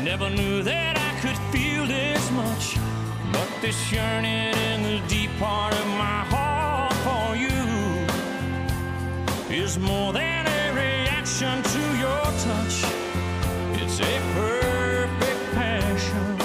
Never knew that I could feel this much, but this yearning in the deep part of my heart for you is more than a reaction to your touch. It's a perfect passion,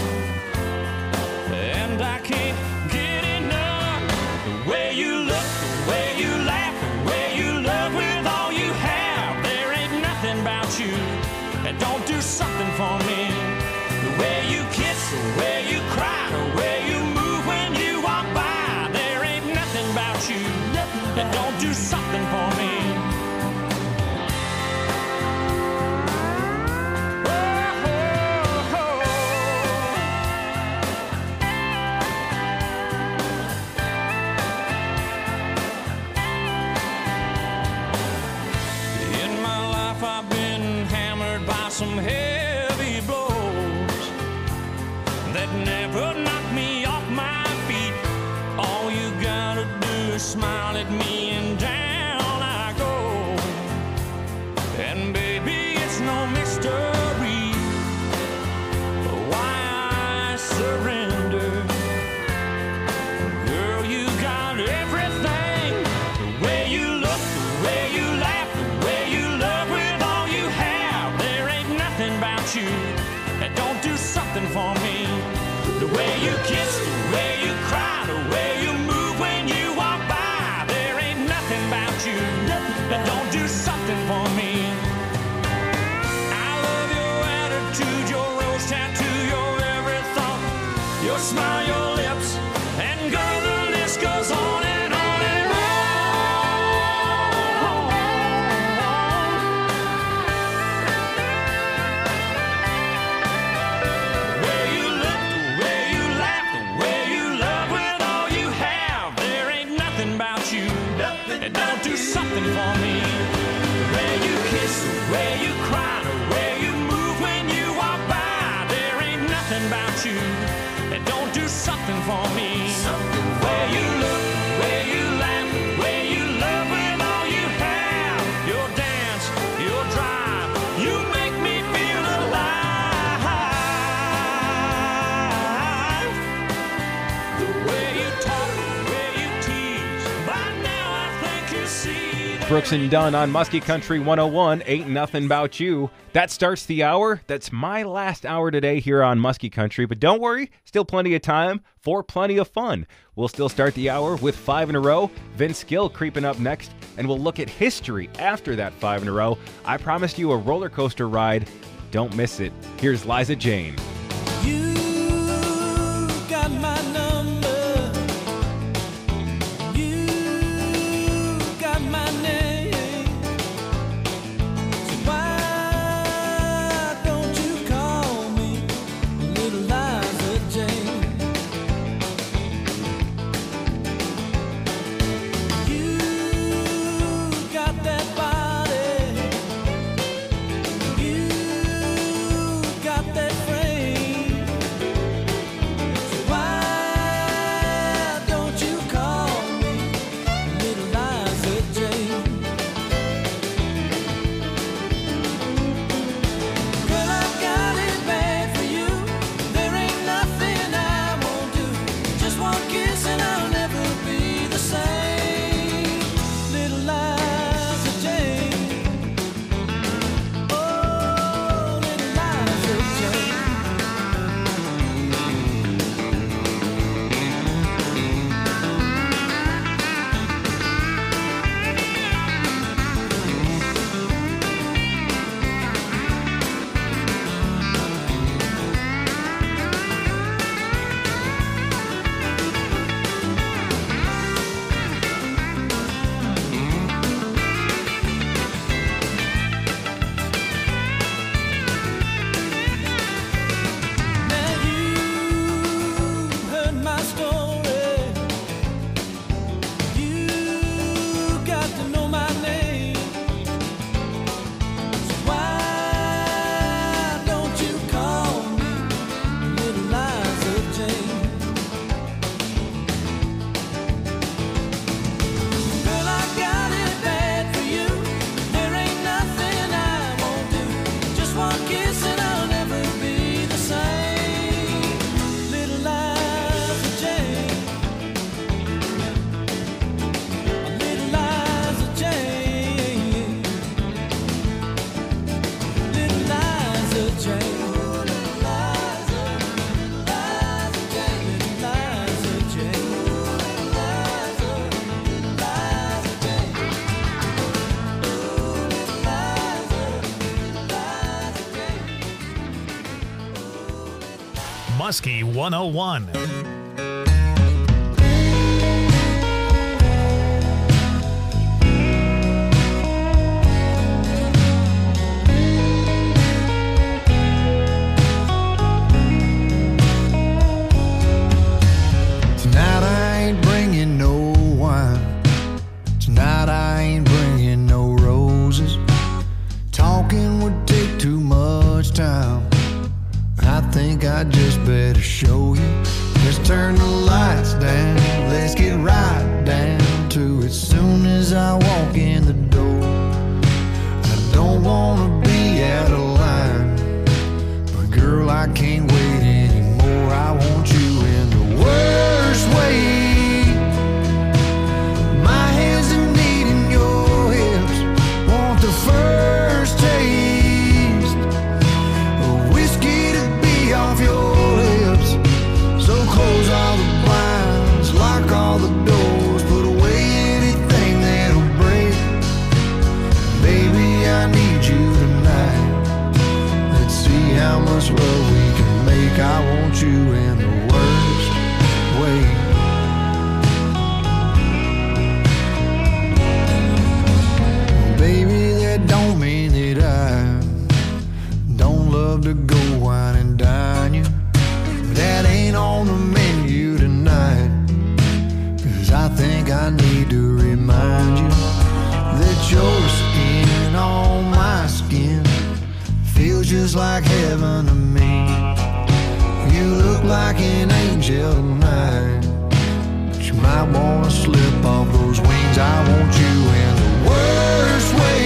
and I can't get enough. The way you look, the way you laugh, the way you love with all you have. There ain't nothing about you that don't do something for me. The way you kiss, the way you cry, the way you move when you walk by. There ain't nothing about you that don't do something for me. Some heavy blows that never knock me off my feet. All you gotta do is smile at me and down I go. And baby, it's no mystery why I surrender. Girl, you got everything. The way you look, the way you laugh, the way you love with all you have. There ain't nothing about you that don't do something for me. The way you kiss, the way you cry, the way you move when you walk by. There ain't nothing about you that don't do something for me. I love your attitude, your rose tattoo, your every thought, your smile, your lips, and girl, the list goes on and on and on. The way you look, the way you laugh, the way you love with all you have. There ain't nothing about you that don't do something for me. The way you kiss, the way you cry, the way you move when you walk by. There ain't nothing about you that don't do something for me. The way you look, the way you laugh, the way you love with all you have. Your dance, your drive, you make me feel alive. The way you talk, the way you tease, by now I think you see that. Brooks and Dunn on Muskie Country 101, Ain't Nothing About You. That starts the hour. That's my last hour today here on Muskie Country. But don't worry, still plenty of time for plenty of fun. We'll still start the hour with 5 in a row. Vince Gill creeping up next, and we'll look at history after that 5 in a row. I promised you a roller coaster ride. Don't miss it. Here's Liza Jane. You got my number. You got my name. So why don't you call me little Liza Jane? You got that body. You got that frame. So why Muskie 101. Tonight I ain't bringing no wine. Tonight I ain't bringing no roses. Talking would take too much time. I think I just better show you. Let's turn the lights down. Let's get right down to it. Soon as I walk in the door, I don't wanna be out of line, but girl, I can't wait anymore. I want you in the worst way. My hands are needing your hips. Want the first taste of whiskey to be off your lips. So close all the blinds, lock all the doors, put away anything that'll break. Baby, I need you tonight. Let's see how much love we can make. I want you in the worst way. Baby, that don't mean that I don't love to go wine and dine you. That ain't on the menu tonight. 'Cause I think I need to remind you that your skin on my skin feels just like heaven to me. You look like an angel tonight, but you might wanna slip off those wings. I want you in the worst way.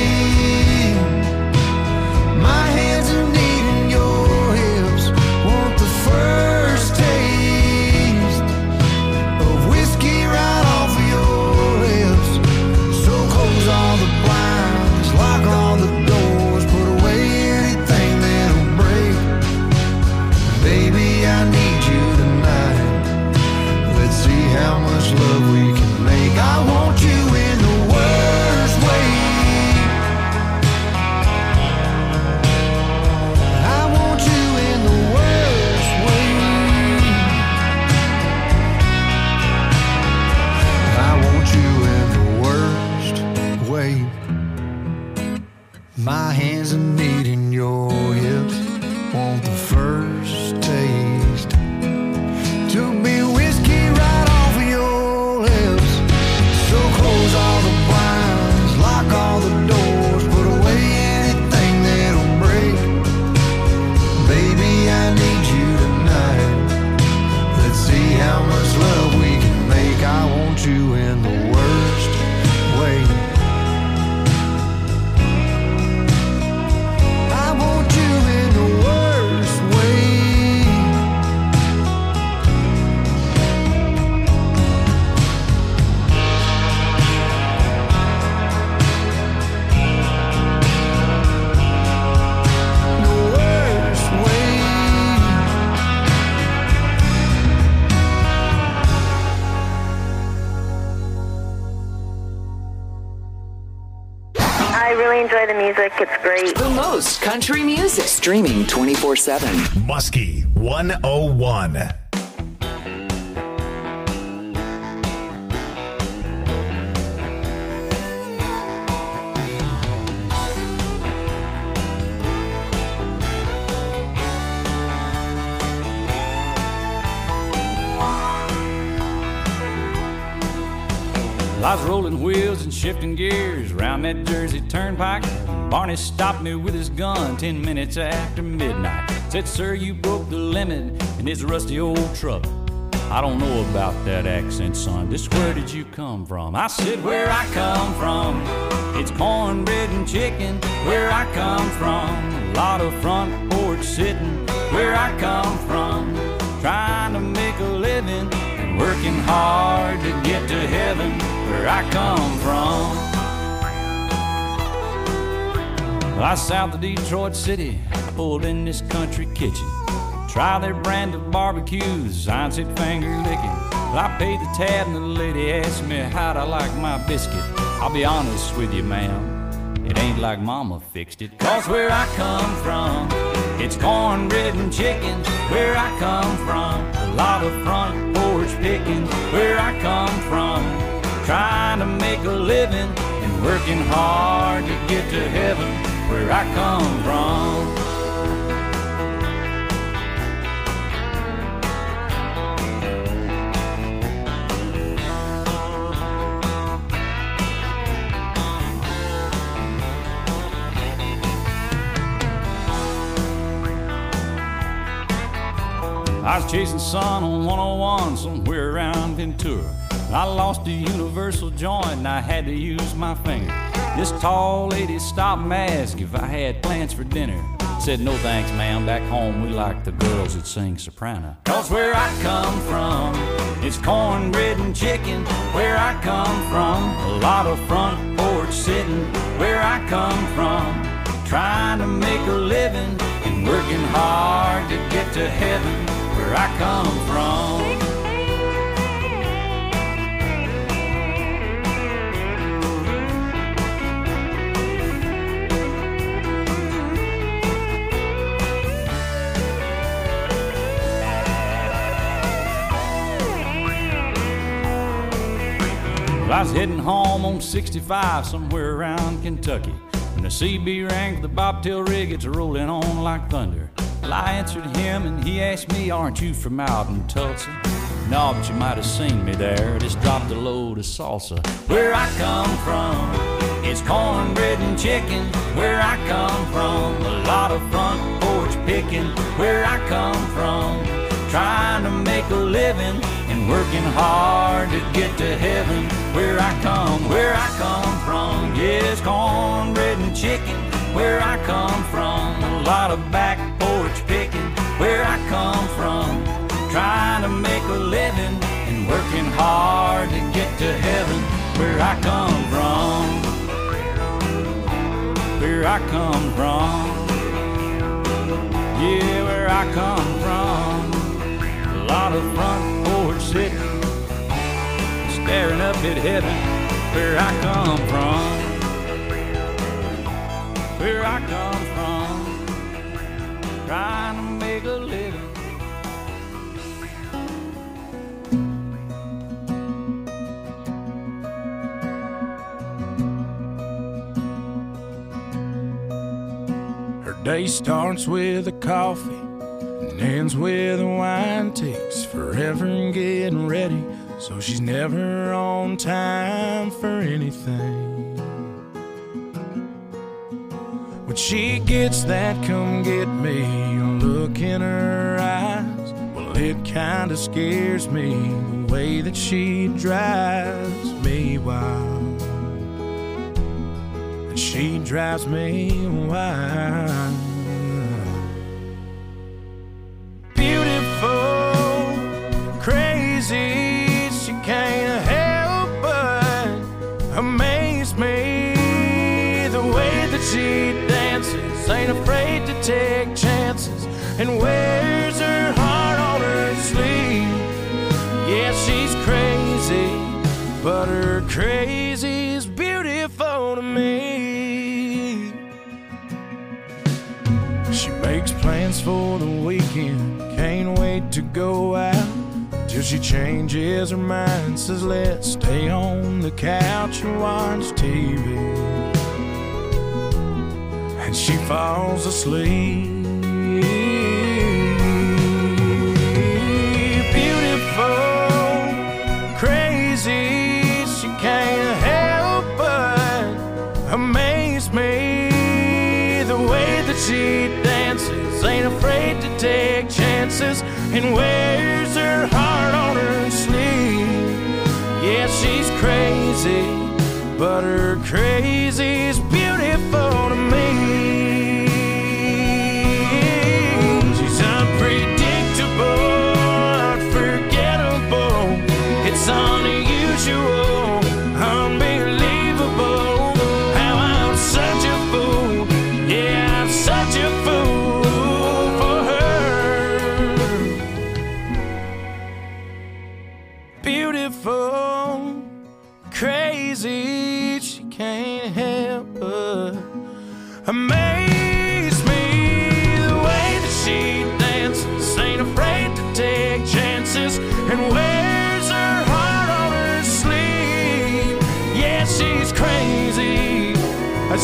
My hands are needing your hips. Want the first taste of whiskey right off of your lips. So close all the blinds, lock all the doors, put away anything that'll break. Baby, I need you tonight. Let's see how much love we can make. I want you in the worst way. I want you in the worst way. I want you in the worst way. My hands are needing your hips. Want the first taste to be whiskey right off of your lips. So close all the blinds, lock all the doors, put away anything that'll break. Baby, I need you tonight. Let's see how much love we can make. I want you in the worst way. I want you in the worst way. The worst way. I really enjoy the music. It's great. The most country music. Streaming 24/7. Muskie 101. I was rolling wheels and shifting gears around that Jersey turnpike. Barney stopped me with his gun 10 minutes after midnight. Said, sir, you broke the limit in this rusty old truck. I don't know about that accent, son. Just where did you come from? I said, where I come from, it's cornbread and chicken. Where I come from, a lot of front porch sitting. Where I come from, trying to make a living and working hard to get to heaven. Where I come from, I south of Detroit City. I pulled in this country kitchen. Try their brand of barbecues. I said finger licking. Well, I paid the tab and the lady asked me how'd I like my biscuit. I'll be honest with you, ma'am, it ain't like mama fixed it. 'Cause where I come from, it's cornbread and chicken. where I come from. A lot of front porch picking, where I come from. Trying to make a living and working hard to get to heaven, where I come from. I was chasing sun on 101 somewhere around Ventura. I lost a universal joint and I had to use my finger. This tall lady stopped and asked if I had plans for dinner. Said, no thanks, ma'am, back home we like the girls that sing soprano. Cause where I come from, it's cornbread and chicken. Where I come from, a lot of front porch sitting. Where I come from, trying to make a living and working hard to get to heaven. Where I come from. I was heading home on 65 somewhere around Kentucky when the CB rang for the bobtail rig. It's rolling on like thunder. Well, I answered him and he asked me, aren't you from out in Tulsa? No, but you might have seen me there. Just dropped a load of salsa. Where I come from, it's cornbread and chicken. Where I come from, a lot of front porch picking. Where I come from, trying to make a living and working hard to get to heaven. Where I come from, yes, cornbread and chicken. Where I come from, a lot of back porch picking. Where I come from, trying to make a living and working hard to get to heaven. Where I come from, where I come from, yeah, where I come from. A lot of front porch sitting, staring up at heaven. Where I come from, where I come from, trying to make a living. Her day starts with a coffee and ends with a wine. Takes forever getting ready, so she's never on time for anything. When she gets that come get me look in her eyes, well, it kinda scares me the way that she drives me wild. And she drives me wild. Beautiful, crazy, she can't help but amaze me. The way that she dances, ain't afraid to take chances, and wears her heart on her sleeve. Yeah, she's crazy, but her crazy's beautiful to me. She makes plans for the weekend, can't wait to go out, till she changes her mind, says let's stay on the couch and watch TV. And she falls asleep. Beautiful, crazy, she can't help but amaze me. The way that she dances, ain't afraid to take chances, and wears her heart on her sleeve. Yeah, she's crazy, but her crazy's beautiful to me. She's unpredictable, unforgettable. It's unusual, unbelievable. How I'm such a fool, yeah, I'm such a fool for her. Beautiful, crazy, she can't help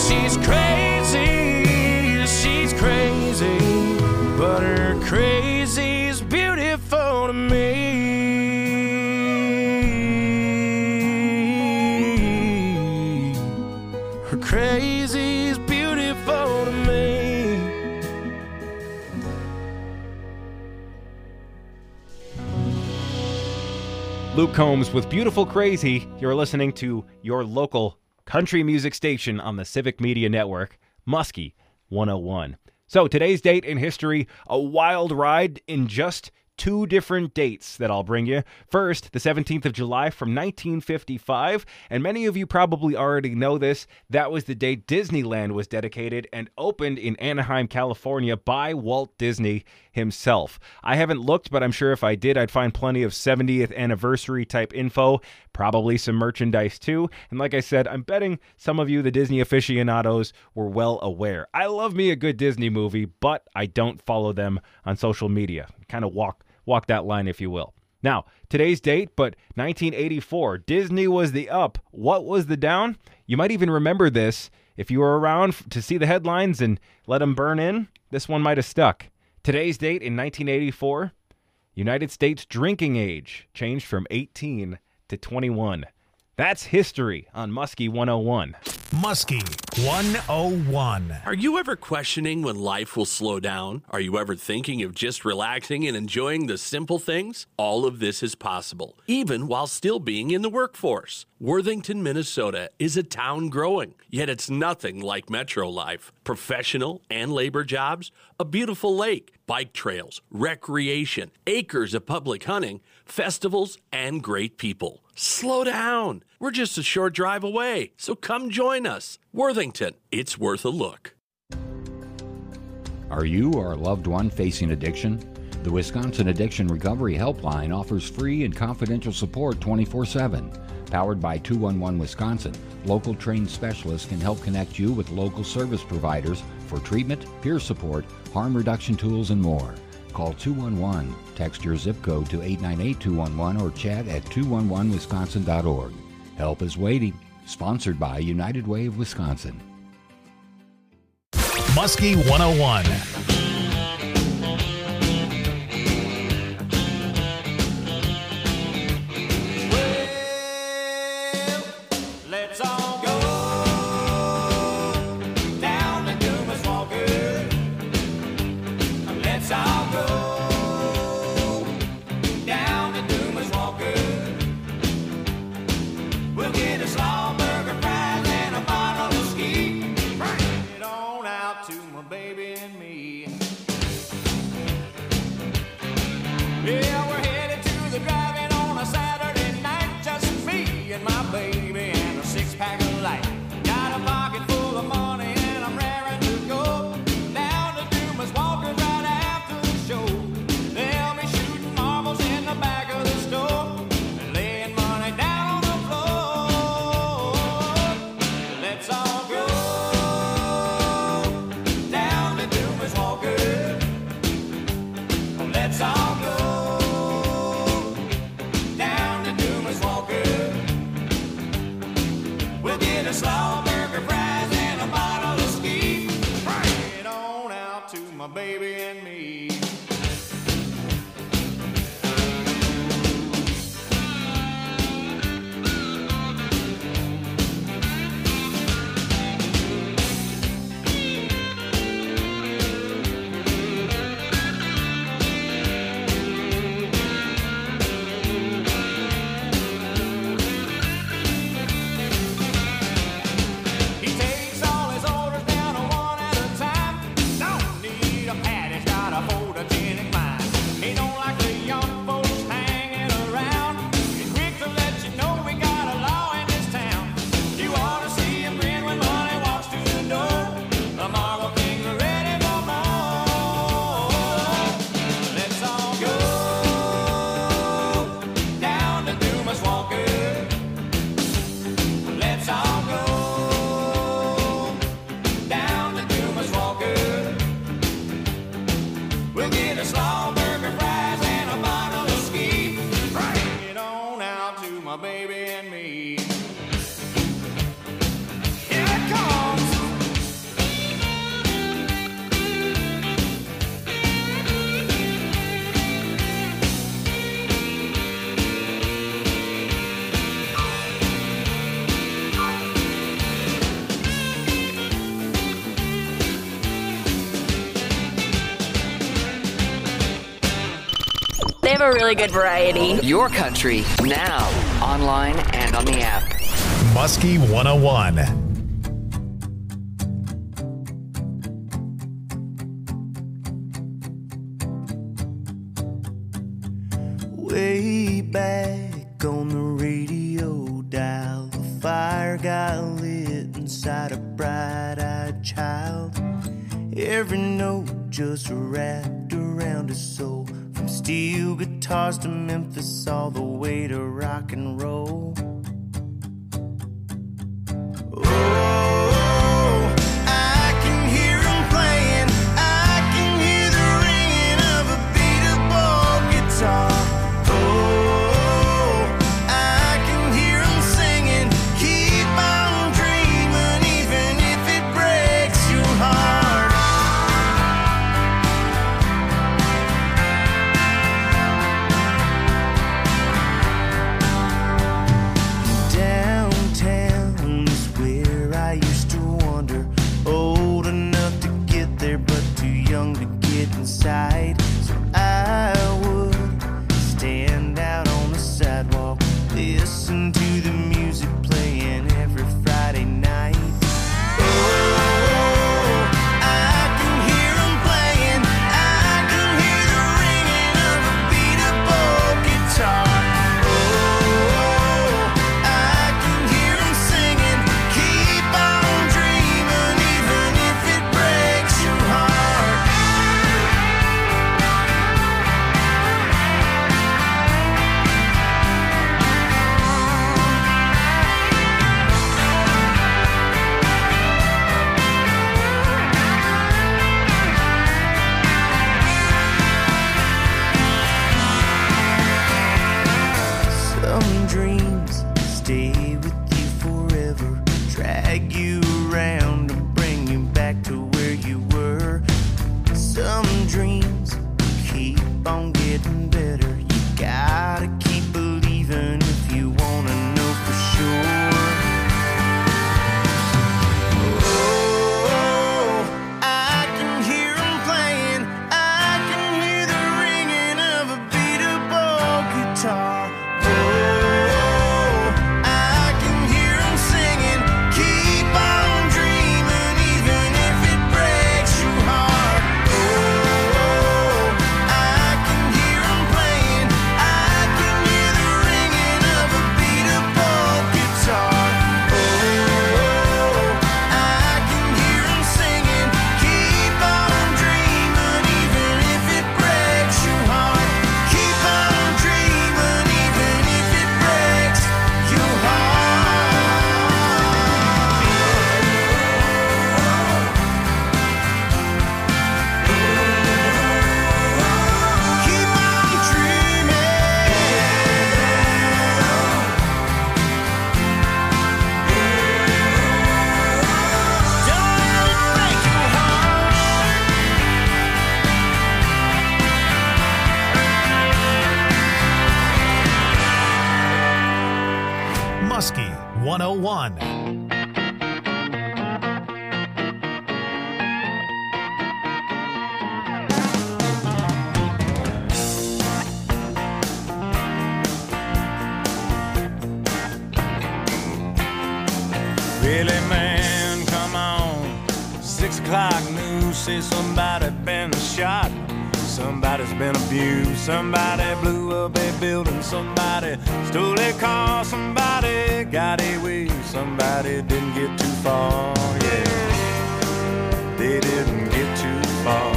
she's crazy, but her crazy's beautiful to me. Her crazy's beautiful to me. Luke Combs with Beautiful Crazy. You're listening to your local country music station on the Civic Media Network, Muskie 101. So today's date in history, a wild ride in just two different dates that I'll bring you. First, the 17th of July from 1955, and many of you probably already know this. That was the day Disneyland was dedicated and opened in Anaheim, California by Walt Disney himself. I haven't looked, but I'm sure if I did, I'd find plenty of 70th anniversary type info, probably some merchandise too. And like I said, I'm betting some of you, the Disney aficionados, were well aware. I love me a good Disney movie, but I don't follow them on social media. Kind of walk that line, if you will. Now, today's date, but 1984, Disney was the up. What was the down? You might even remember this. If you were around to see the headlines and let them burn in, this one might have stuck. Today's date in 1984, United States drinking age changed from 18 to 21. That's history on Muskie 101. Muskie 101. Are you ever questioning when life will slow down? Are you ever thinking of just relaxing and enjoying the simple things? All of this is possible, even while still being in the workforce. Worthington, Minnesota is a town growing, yet it's nothing like metro life. Professional and labor jobs, a beautiful lake, bike trails, recreation, acres of public hunting, festivals, and great people. Slow down. We're just a short drive away, so come join us. Worthington, it's worth a look. Are you or a loved one facing addiction? The Wisconsin Addiction Recovery Helpline offers free and confidential support 24/7. Powered by 211 Wisconsin, local trained specialists can help connect you with local service providers for treatment, peer support, harm reduction tools, and more. Call 211, text your zip code to 898-211, or chat at 211wisconsin.org. Help is waiting. Sponsored by United Way of Wisconsin. Muskie 101. Let's all go down to Dumas Walker. Let's all go down to Dumas Walker. We'll get a slaw burger, fries, and a bottle of ski. Bring it on out to my baby and me. Yeah, we're headed to the drive-in on a Saturday night. Just me and my baby and a six-pack of light. Got a pocket full of money and I'm raring to go down to Dumas Walker right after the show. They'll be shooting marbles in the back of the store and laying money down on the floor. Let's all go down to Dumas Walker. Let's all go down to Dumas Walker. We'll get a slaw burger, fries, and a bottle of ski. Bring it on out to my baby and me. They have a really good variety. Your country, now, online and on the app. Muskie 101. Way back on the radio dial, the fire got lit inside a bright-eyed child. Every note just wrapped around his soul, from steel guitars to Memphis, all the way to rock and roll. Oh, I can hear him playing, I can hear the ringing of a beatable guitar. Oh, I can hear him singing, keep on dreaming, even if it breaks your heart. Downtown is where I used to wander, old enough to get there but too young to get inside. So I would stand out on the sidewalk, listen to the music playing every Friday night. Oh, I can hear 'em playing, I can hear the ringing of a beatable guitar. Oh, I can hear 'em singing, keep on dreaming, even if it breaks your heart. Some dreams stay with you forever, drag you around and bring you back to where you were. Some dreams keep on getting better. You gotta keep believing if you wanna know for sure. Oh, I can hear 'em playing, I can hear the ringing of a beatable guitar. Oh, I can hear 'em singing, keep on dreaming, even if it breaks your heart. Oh, I can hear 'em playing, I can hear the ringing of a beatable guitar. Oh, I can hear 'em singing, keep on dreaming, even if it breaks your heart. Keep on dreaming, even if it breaks your heart. Keep on dreaming. Don't let it break your heart. Muskie 101. Really, man, come on. 6 o'clock news say somebody been shot. Somebody's been abused. Somebody blew up a building. Somebody stole a car. Somebody got away. Somebody didn't get too far. Yeah, they didn't get too far.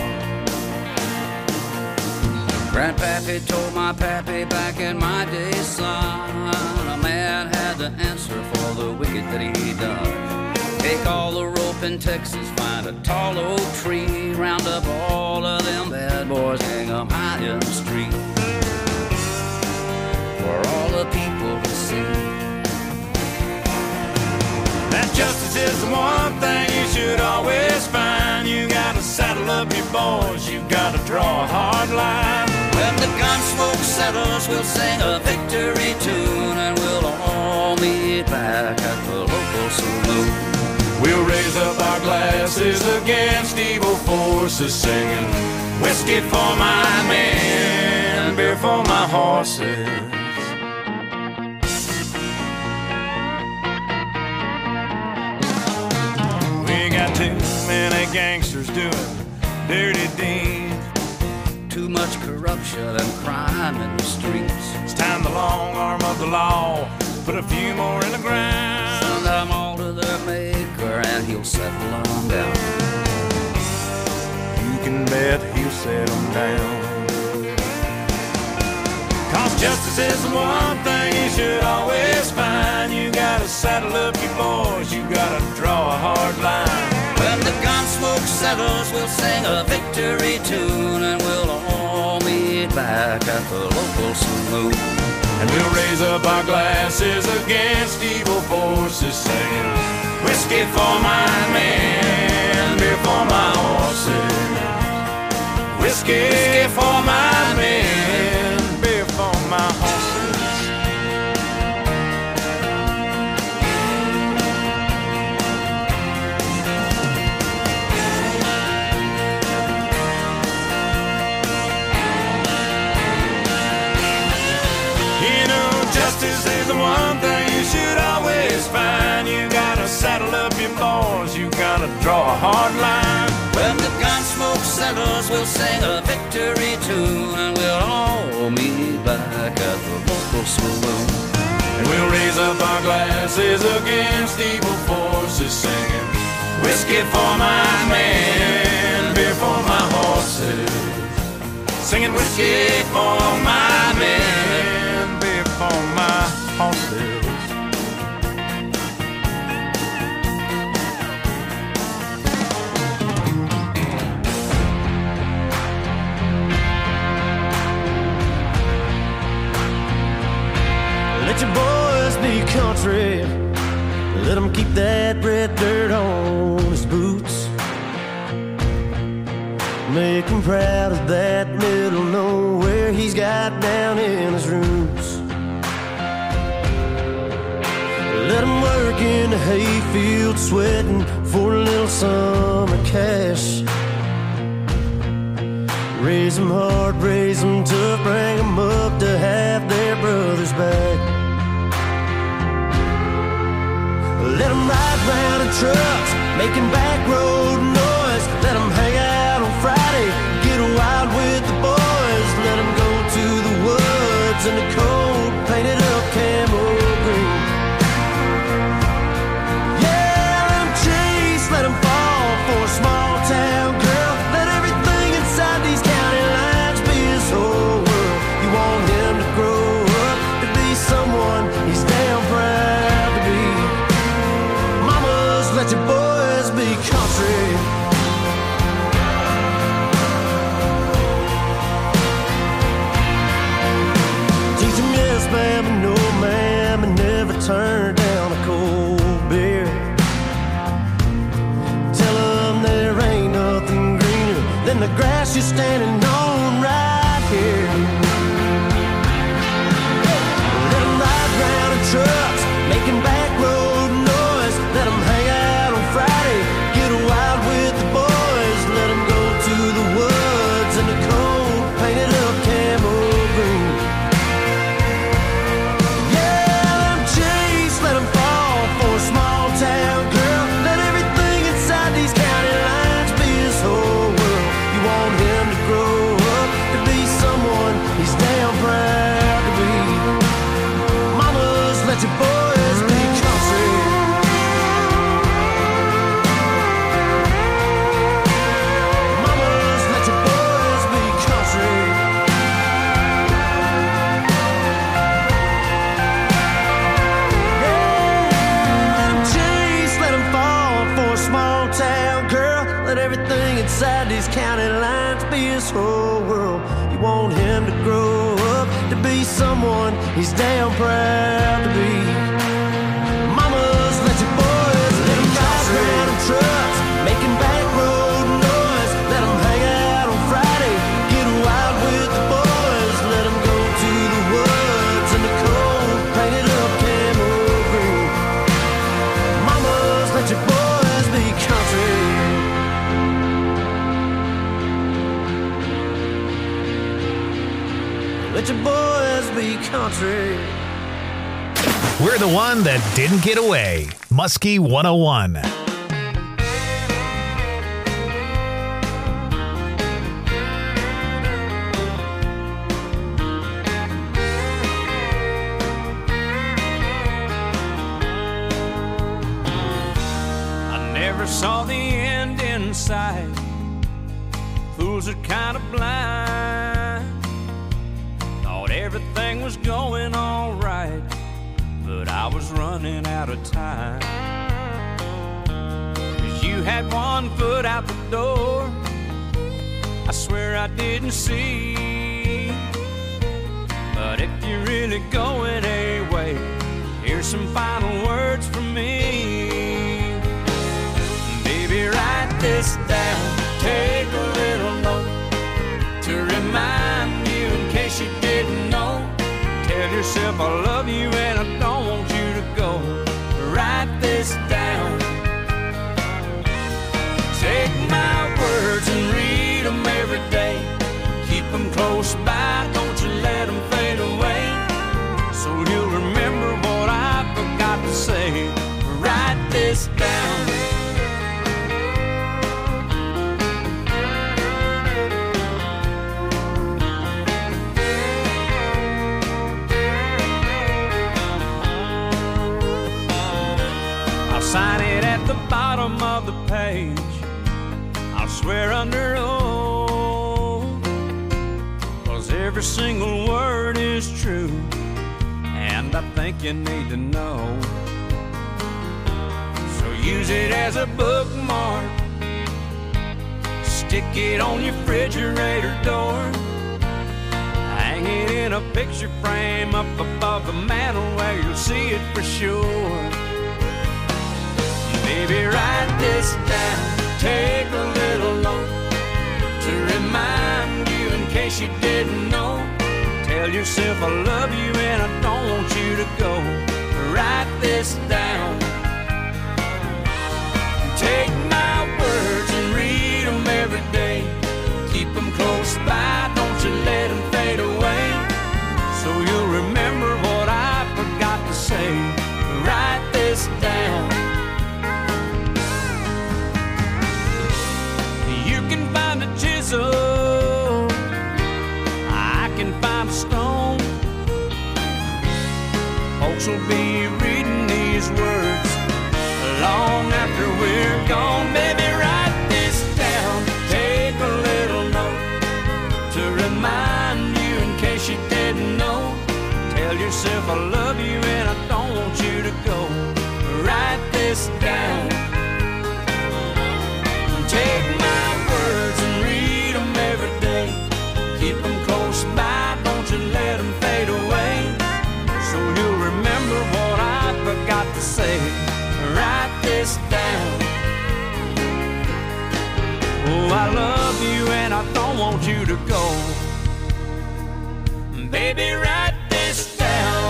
Grandpappy told my pappy back in my day, son, a man had to answer for the wicked that he done. Take all the rope in Texas, find a tall oak tree, round up all of them bad boys, hang 'em high in the street, for all the people to see. That justice is the one thing you should always find. You gotta saddle up your boys, you gotta draw a hard line. When the gun smoke settles, we'll sing a victory tune, and we'll all meet back at the local saloon. We'll raise up our glasses against evil forces, singing whiskey for my men, beer beer for my horses. We got too many gangsters doing dirty deeds. Too much corruption and crime in the streets. It's time the long arm of the law put a few more in the ground. Send them all to their maker and he'll settle on down. You can bet he'll settle down. 'Cause justice is the one thing you should always find. You gotta saddle up your boys, you gotta draw a hard line. When the gun smoke settles, we'll sing a victory tune, and we'll all meet back at the local saloon. And we'll raise up our glasses against evil forces, singing whiskey for my men, beer for my horses. Whiskey for my men, beer for my horses. Justice is the one thing you should always find. You gotta saddle up your boys, you gotta draw a hard line. When the gun smoke settles, we'll sing a victory tune, and we'll all meet back at the local saloon. And we'll raise up our glasses against evil forces, singing whiskey for my men, beer for my horses. Singing whiskey for my men, beer for my horses. Let your boys be country. Let them keep that red dirt on his boots. Make him proud of that middle nowhere he's got down in his roots. Let him work in the hayfield sweating for a little summer cash. Raise them hard, raise them tough, bring them up to have their brothers back. Let them ride round in trucks, making back road noise. Let them hang out on Friday, get wild with the boys. Let them go to the woods in the cold, painted up camo green. Yeah, let them chase, let them fall for a small town girl. Let everything inside these county lines be his whole world. You want him to grow up to be someone he's damn proud to be. Mamas, let your boys be country. Teach them yes, ma'am, and no, ma'am, and never turn down a cold beer. Tell them there ain't nothing greener than the grass you're standing on right here. Let them ride round in trucks, making back road noise. Let them hang out on Friday, get wild with the boys. Let them go to the woods in the cold, painted up camo green. Yeah, let them chase, let them fall for a small town girl. Let everything inside these county lines be his whole world. You want him to grow up to be someone he's damn proud to be. Mamas, let your boys be country. Mamas, let your boys be country. Let him chase, let him fall for a small town girl. Let everything inside these county lines be his whole world. You want him to grow up to be someone he's damn proud to be. Mamas, let your boys let him ride around in trucks, making back road noise. Let him hang out on Friday, get wild with the boys. Let him go to the woods in the cold, painted up camo green. Mamas, let your boys be country. let your boys be country. We're the one that didn't get away. Muskie 101. Never saw the end in sight. Fools are kind of blind. Thought everything was going all right, but I was running out of time. 'Cause you had one foot out the door, I swear I didn't see. But if you're really going away, here's some final words from me. Write this down, take a little note to remind you in case you didn't know. Tell yourself I love you and I don't want you to go. Write this down. Take my words and read them every day. Keep them close by, don't you let them fade away. So you'll remember what I forgot to say. Write this down. Sign it at the bottom of the page. I'll swear under oath, 'cause every single word is true, and I think you need to know. So use it as a bookmark, stick it on your refrigerator door, hang it in a picture frame up above the mantel where you'll see it for sure. Baby, write this down, take a little note to remind you in case you didn't know. Tell yourself I love you and I don't want you to go. Write this down. Take my words and read them every day. Keep them close by, don't you let them fade away. So you'll remember what I forgot to say. Write this down. Chisel, I can find a stone. Folks will be reading these words long after we're gone. Baby, write this down, take a little note to remind you in case you didn't know. Tell yourself I love you and I don't want you to go. Write this down. Take my words and read them every day. Keep them close by, don't you let them fade away. So you'll remember what I forgot to say. Write this down. Oh, I love you and I don't want you to go. Baby, write this down.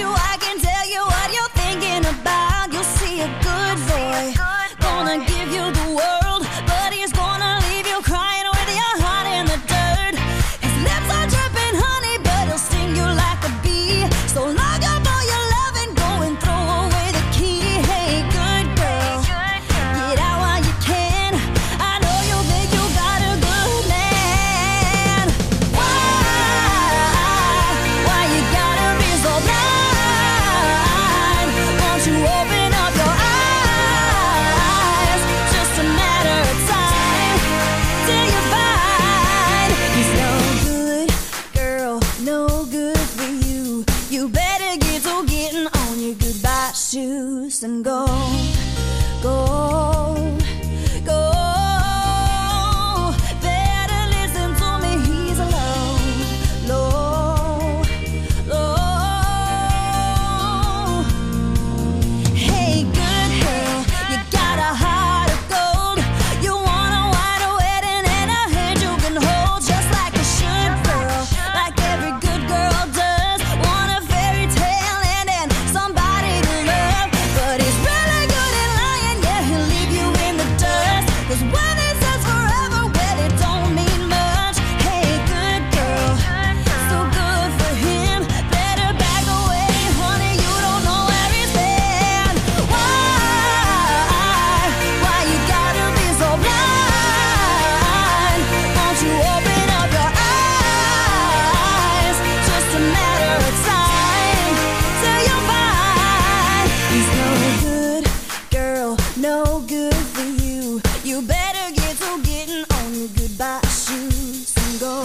You good for you. You better get to getting on your goodbye shoes and go.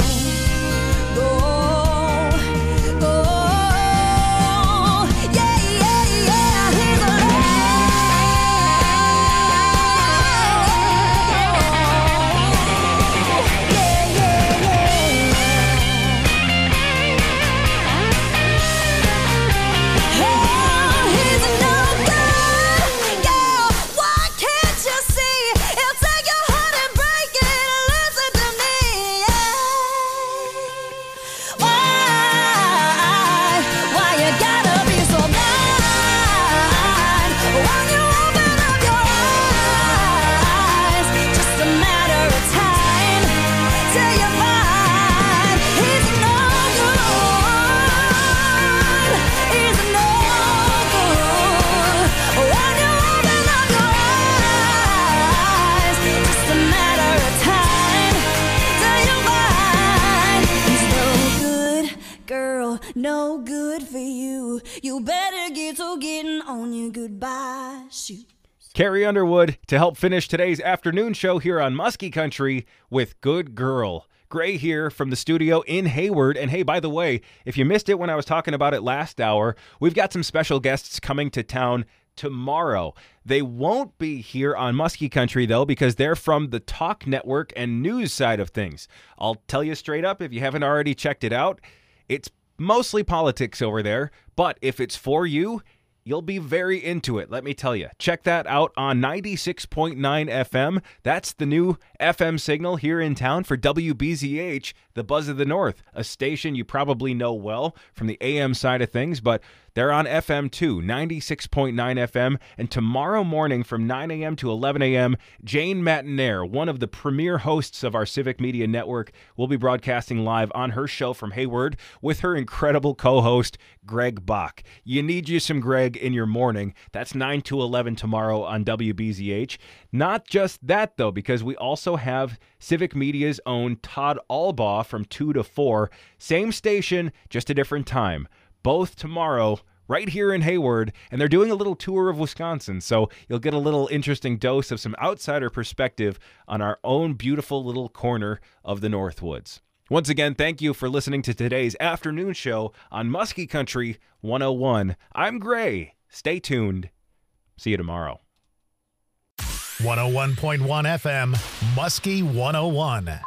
No good for you. You better get to getting on your goodbye shoes. Carrie Underwood to help finish today's afternoon show here on Muskie Country with Good Girl. Gray here from the studio in Hayward. And hey, by the way, if you missed it when I was talking about it last hour, we've got some special guests coming to town tomorrow. They won't be here on Muskie Country, though, because they're from the Talk Network and news side of things. I'll tell you straight up, if you haven't already checked it out, it's mostly politics over there, but if it's for you, you'll be very into it, let me tell you. Check that out on 96.9 FM. That's the new FM signal here in town for WBZH, the Buzz of the North, a station you probably know well from the AM side of things, but they're on FM too, 96.9 FM. And tomorrow morning from 9 a.m. to 11 a.m., Jane Matinaire, one of the premier hosts of our Civic Media Network, will be broadcasting live on her show from Hayward with her incredible co-host, Greg Bach. You need you some Greg in your morning. That's 9 to 11 tomorrow on WBZH. Not just that, though, because we also have Civic Media's own Todd Albaugh from 2 to 4. Same station, just a different time. Both tomorrow, right here in Hayward, and they're doing a little tour of Wisconsin, so you'll get a little interesting dose of some outsider perspective on our own beautiful little corner of the Northwoods. Once again, thank you for listening to today's afternoon show on Muskie Country 101. I'm Gray. Stay tuned. See you tomorrow. 101.1 FM, Muskie 101.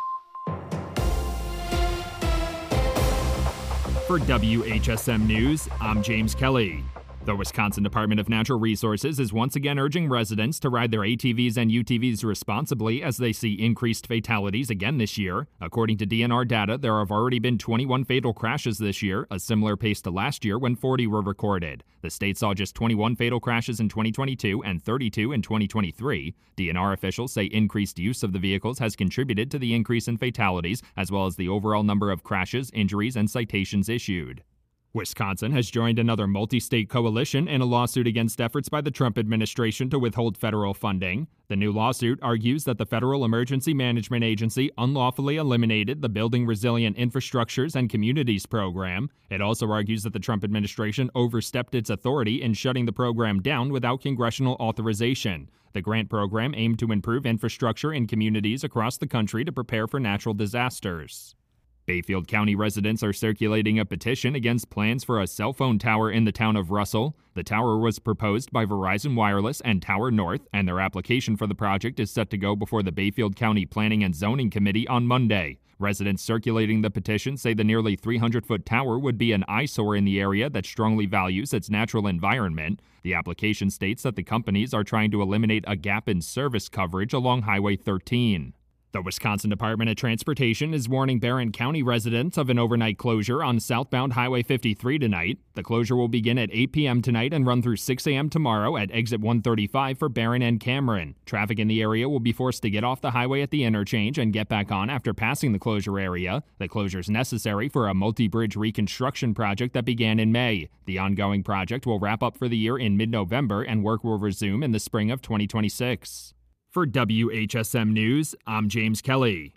For WHSM News, I'm James Kelly. The Wisconsin Department of Natural Resources is once again urging residents to ride their ATVs and UTVs responsibly as they see increased fatalities again this year. According to DNR data, there have already been 21 fatal crashes this year, a similar pace to last year when 40 were recorded. The state saw just 21 fatal crashes in 2022 and 32 in 2023. DNR officials say increased use of the vehicles has contributed to the increase in fatalities, as well as the overall number of crashes, injuries, and citations issued. Wisconsin has joined another multi-state coalition in a lawsuit against efforts by the Trump administration to withhold federal funding. The new lawsuit argues that the Federal Emergency Management Agency unlawfully eliminated the Building Resilient Infrastructures and Communities program. It also argues that the Trump administration overstepped its authority in shutting the program down without congressional authorization. The grant program aimed to improve infrastructure in communities across the country to prepare for natural disasters. Bayfield County residents are circulating a petition against plans for a cell phone tower in the town of Russell. The tower was proposed by Verizon Wireless and Tower North, and their application for the project is set to go before the Bayfield County Planning and Zoning Committee on Monday. Residents circulating the petition say the nearly 300-foot tower would be an eyesore in the area that strongly values its natural environment. The application states that the companies are trying to eliminate a gap in service coverage along Highway 13. The Wisconsin Department of Transportation is warning Barron County residents of an overnight closure on southbound Highway 53 tonight. The closure will begin at 8 p.m. tonight and run through 6 a.m. tomorrow at exit 135 for Barron and Cameron. Traffic in the area will be forced to get off the highway at the interchange and get back on after passing the closure area. The closure is necessary for a multi-bridge reconstruction project that began in May. The ongoing project will wrap up for the year in mid-November and work will resume in the spring of 2026. For WHSM News, I'm James Kelly.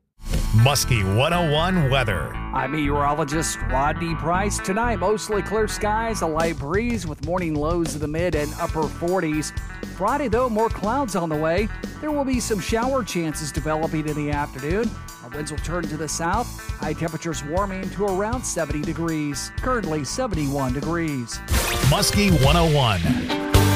Muskie 101 weather. I'm meteorologist Rodney Price. Tonight, mostly clear skies, a light breeze with morning lows in the mid and upper 40s. Friday, though, more clouds on the way. There will be some shower chances developing in the afternoon. Our winds will turn to the south. High temperatures warming to around 70 degrees. Currently 71 degrees. Muskie 101.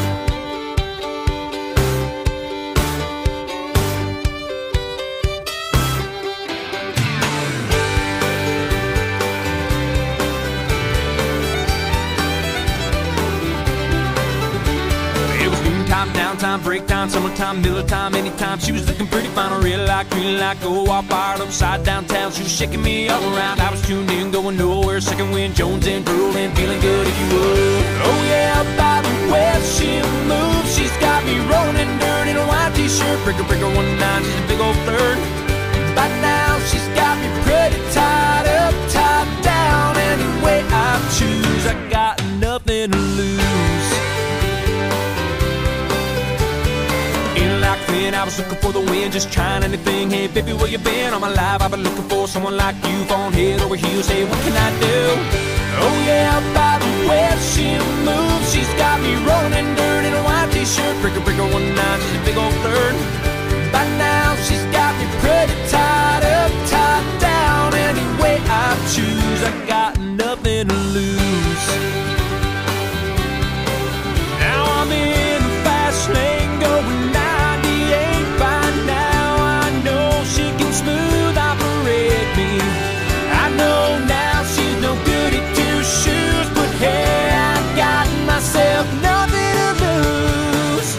Downtime, breakdown, summertime, Miller time, anytime. She was looking pretty fine, real like, green like, go all fired upside downtown. She was shaking me all around. I was tuned in, going nowhere. Second wind, Jones and drooling, feeling good if you would. Oh yeah, by the way she moves, she's got me rolling in dirt in a white t-shirt. Breaker, 19, she's a big old flirt. By now she's got me pretty tied up, tied down. Any way I choose, I got nothing to lose. I was looking for the wind, just trying anything. Hey baby, where you been? All my life I've been looking for someone like you. Falling head over heels, hey, what can I do? Oh yeah, by the way she moves, she's got me rolling in dirt in a white t-shirt. Breaker, 19, she's a big old flirt. By now she's got me pretty tied up, tied down. Any way I choose, I got nothing to lose. Now I'm in the fast lane going smooth operate me. I know now she's no good at two shoes, but hey, I got myself nothing to lose.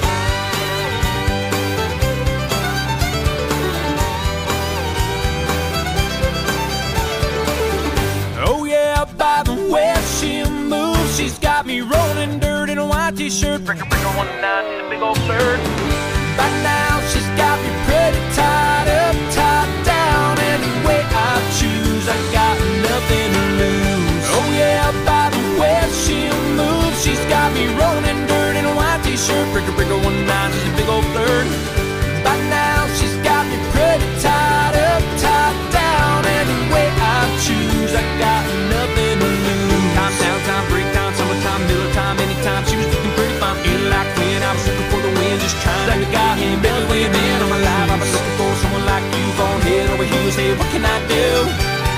Oh yeah, by the way she moves, she's got me rolling dirt in a white t-shirt. Breaker, 19, she's a big old flirt. By now she's got me pretty tied up, tied down. Any way I choose, I got nothing to lose. Oh yeah, by the way she moves, she's got me rolling in dirt in a white t-shirt. Breaker, 19, she's a big old flirt. By now she's got me pretty tied up, tied down. Any way I choose, I got nothing to lose. Time, downtime, breakdown, summertime, Miller time, anytime. She was looking pretty fine, feeling like when I was looking for the wind, just trying to get him. Belly way man on my life, I've been looking for someone like you. Falling head over heels, hey, what can I do?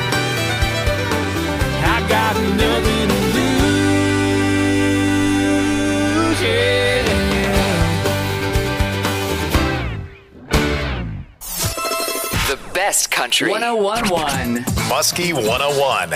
I got nothing to lose, yeah. The best country. 101.1. Muskie 101.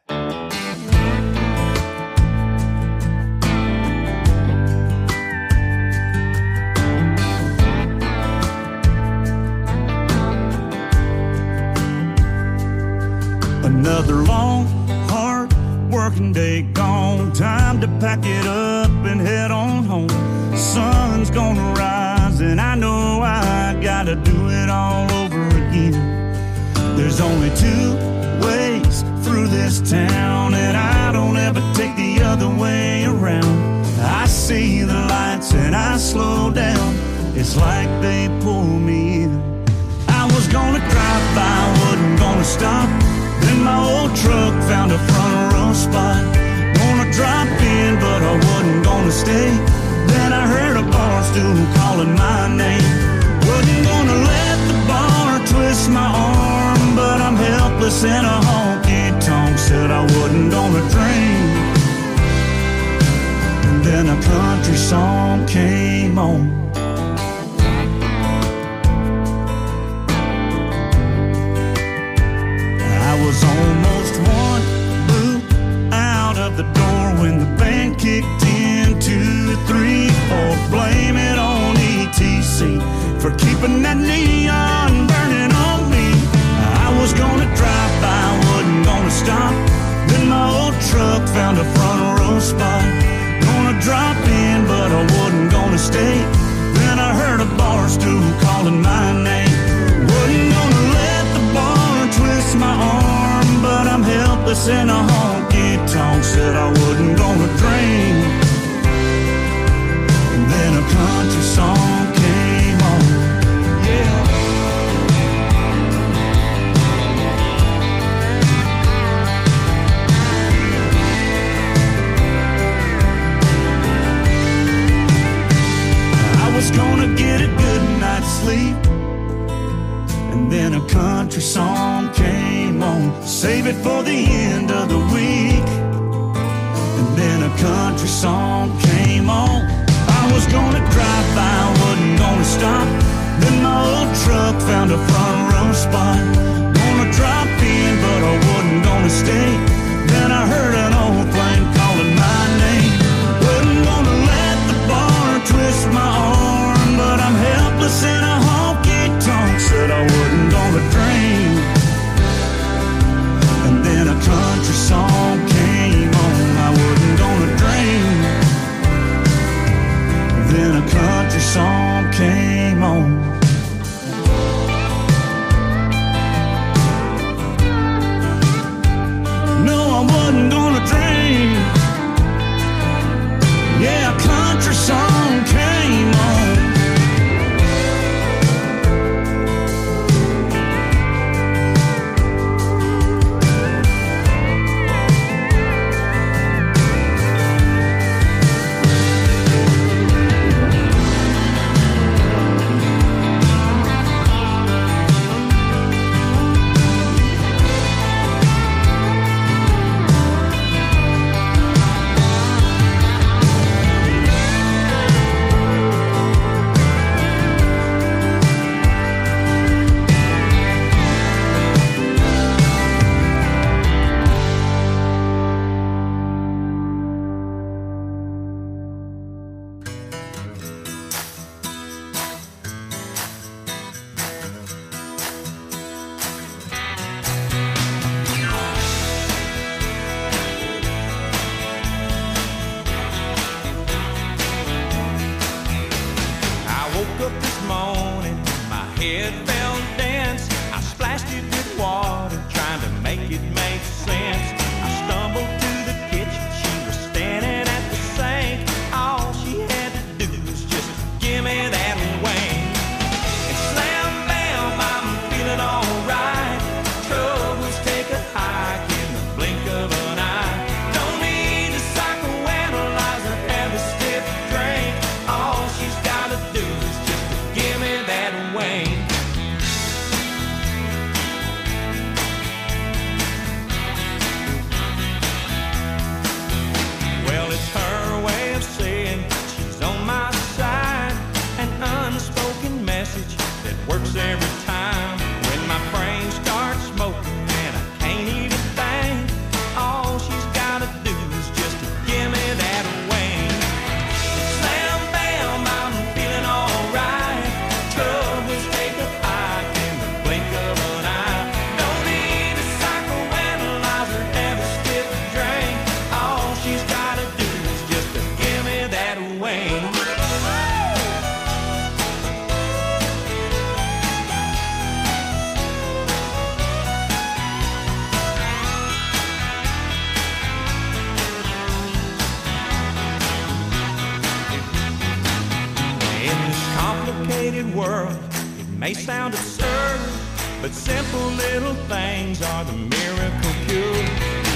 Another long, hard working day gone. Time to pack it up and head on home. Sun's gonna rise and I know I gotta do it all over again. There's only two ways through this town, and I don't ever take the other way around. I see the lights and I slow down. It's like they pull me in. I was gonna drive by, wasn't gonna stop. Then my old truck found a front row spot. Gonna drop in, but I wasn't gonna stay. Then I heard a bar stool calling my name. Wasn't gonna let the bar twist my arm, but I'm helpless in a honky-tonk. Said I wasn't gonna drink. And then a country song came on. I was almost one boot out of the door when the band kicked in. 2, 3, 4, blame it on ETC for keeping that neon burning on me. I was gonna drive by, wasn't gonna stop. Then my old truck found a front row spot. Gonna drop in, but I wasn't gonna stay. Then I heard a bar stool calling my name. Wasn't gonna let the bar twist my arm, but I'm helpless in a honky-tonk. Said I wasn't gonna drink. And then a country song came on. Yeah. sleep. And then a country song came on. Save it for the end of the week. And then a country song came on. I was gonna drive by, wasn't gonna stop. Then my old truck found a front row spot. Gonna drop in, but I wasn't gonna stay. Then I heard an old plane calling my name. Wasn't gonna let the bar twist my arm, but I'm helpless in a honky-tonk. Said I wasn't gonna drink. And then a country song came on. I wasn't gonna drink. Then a country song came on. No, I wasn't gonna drink. Yeah, a country song came on. World, it may sound absurd, but simple little things are the miracle cure.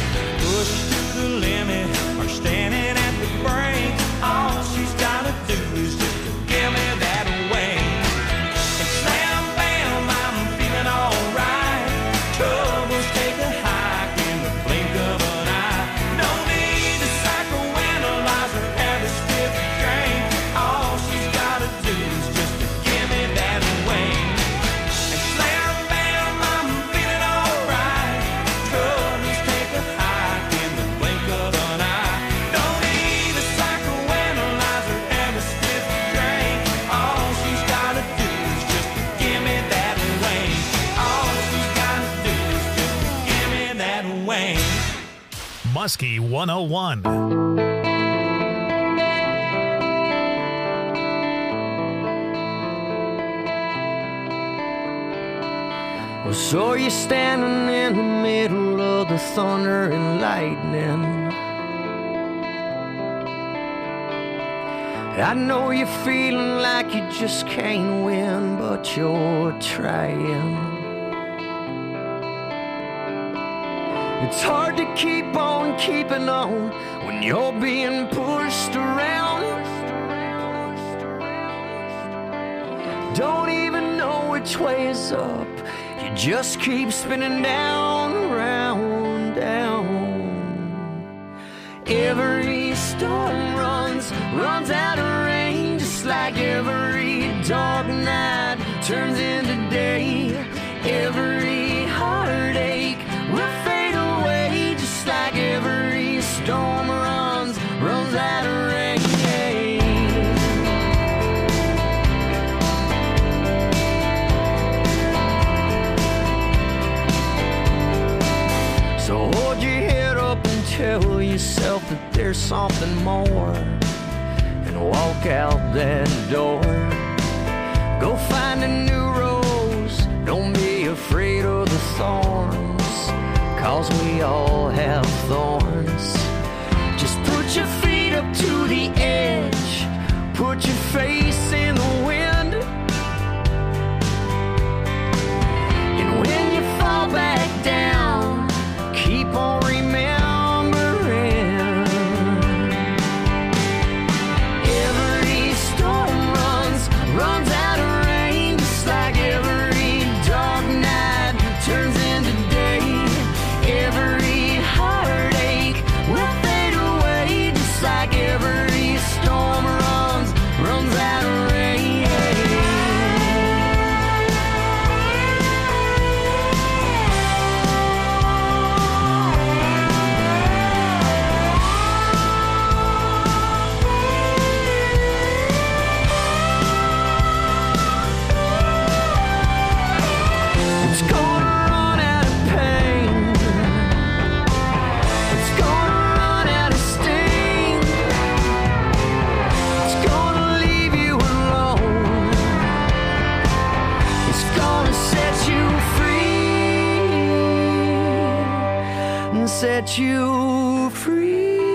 Pushed to the limit or standing at the brink, all she's gotta do is just to give me that wing. And slam bam, I'm feeling alright. Troubles take a hike in the blink of an eye. No need to psychoanalyze or have a stiff drink. All she's gotta do is just to give me that wing. And slam bam, I'm feeling alright. Troubles take a hike in the blink of an eye. No need to psychoanalyze or have a stiff drink. All she's gotta do is just to give me that wing. All she's gotta do is just to give me that wing. Muskie 101. Well, so you're standing in the middle of the thunder and lightning. I know you're feeling like you just can't win, but you're trying. It's hard to keep on keeping on when you're being pushed around. Don't even which way is up. You just keep spinning down, round, down. Every storm runs out of rain, just like every dark night turns into day. Every heartache will fade away, just like every storm runs out of rain. So hold your head up and tell yourself that there's something more, and walk out that door. Go find a new rose, don't be afraid of the thorns, 'cause we all have thorns. Just put your feet up to the edge, put your face in the wind, and when you fall back down, keep on remembering. Every storm runs out of rain, just like every dark night turns into day. Every heartache will fade away, just like every storm runs out of rain. It's gonna run out of pain. It's gonna run out of sting. It's gonna leave you alone. It's gonna set you free. And set you free.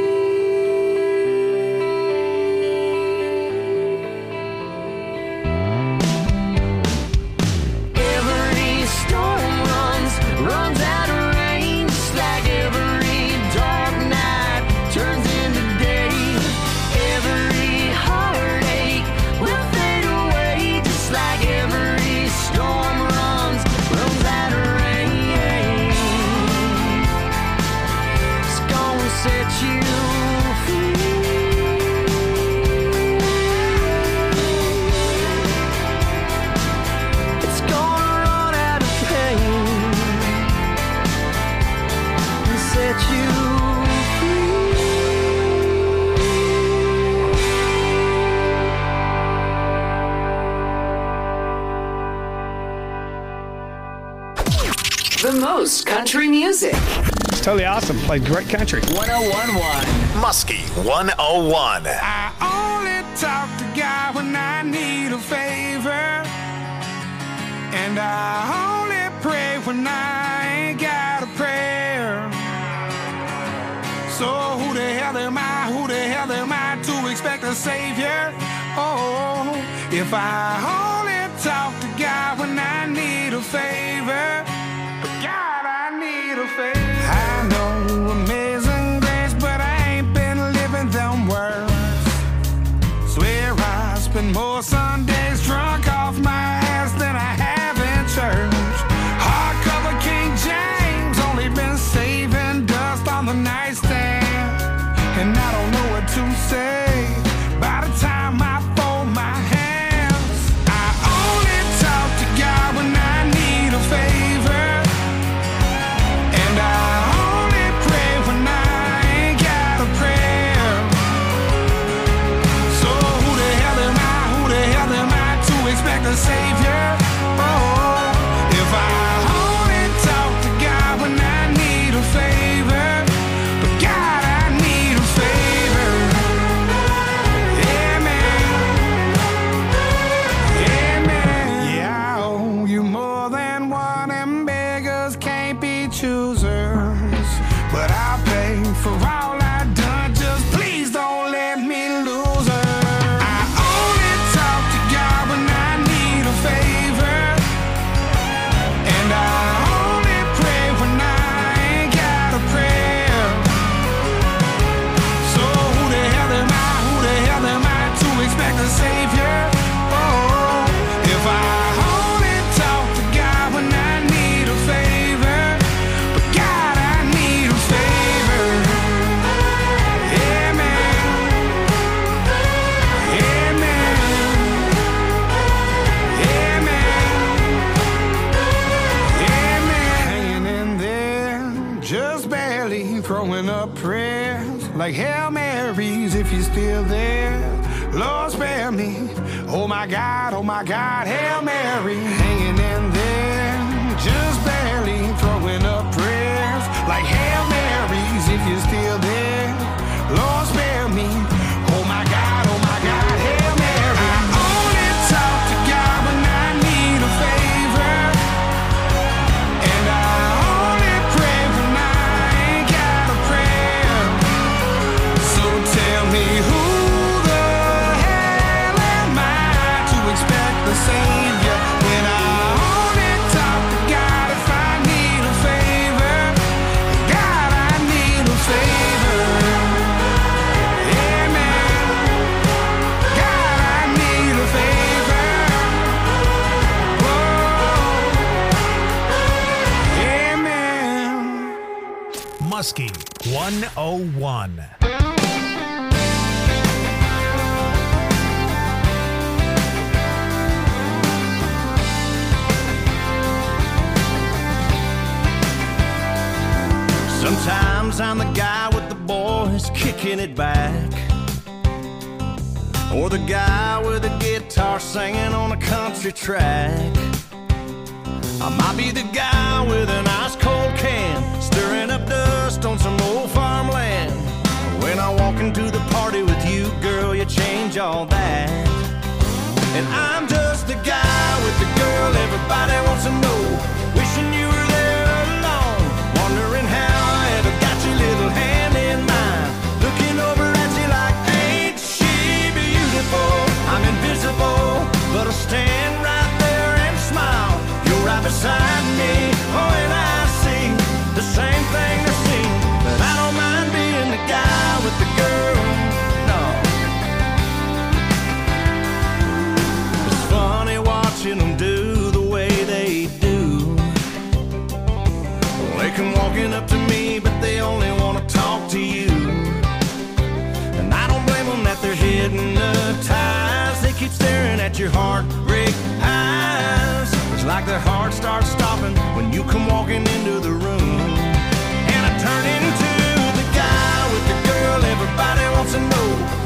Every storm runs out of rain, just like every dark night turns into day. Every heartache will fade away, just like every storm runs out of rain. It's gonna set you free. It's gonna run out of pain and set you The most country music. It's totally awesome. Played great country. 1011. Muskie 101. I only talk to God when I need a favor, and I only pray when I ain't got a prayer. So who the hell am I? Who the hell am I to expect a savior? Oh, if I only talk to God when I need a favor, God, I need a favor. I know amazing grace, but I ain't been living them words. Swear I spend more Sundays drunk off my ass than I have in church. Hardcover King James, only been saving dust on the nightstand, and I don't know what to say by the time I fold my hands. I throwing up prayers like Hail Marys if you're still there. Lord, spare me. Oh my God, Hail Mary. Hanging in there, just barely throwing up prayers like Hail Marys if you're still there. Lord, spare me. Oh my God, Hail Mary. I only talk to God when I need a favor, and I only pray when I ain't got a prayer. So tell me who the hell am I to expect the Savior when I only talk to God if I need a favor? God, I need a favor. Muskie 101. Sometimes I'm the guy with the boys kicking it back, or the guy with a guitar singing on a country track. I might be the guy with an ice cold can, stirring up dust on some old farmland. When I walk into the party with you, girl, you change all that. And I'm just the guy with the girl everybody wants to know, wishing you were there alone, wondering how I ever got your little hand in mine, looking over at you like, ain't she beautiful? I'm invisible, but I stand right there and smile. You're right beside me, oh, and I see the same thing they're seeing. But I don't mind being the guy with the girl, no. It's funny watching them do the way they do. They come walking up to me, but they only want to talk to you. And I don't blame them that they're hypnotized. They keep staring at your heartbreak eyes. It's like their heart starts stopping when you come walking into the room. And I turn into the guy with the girl everybody wants to know,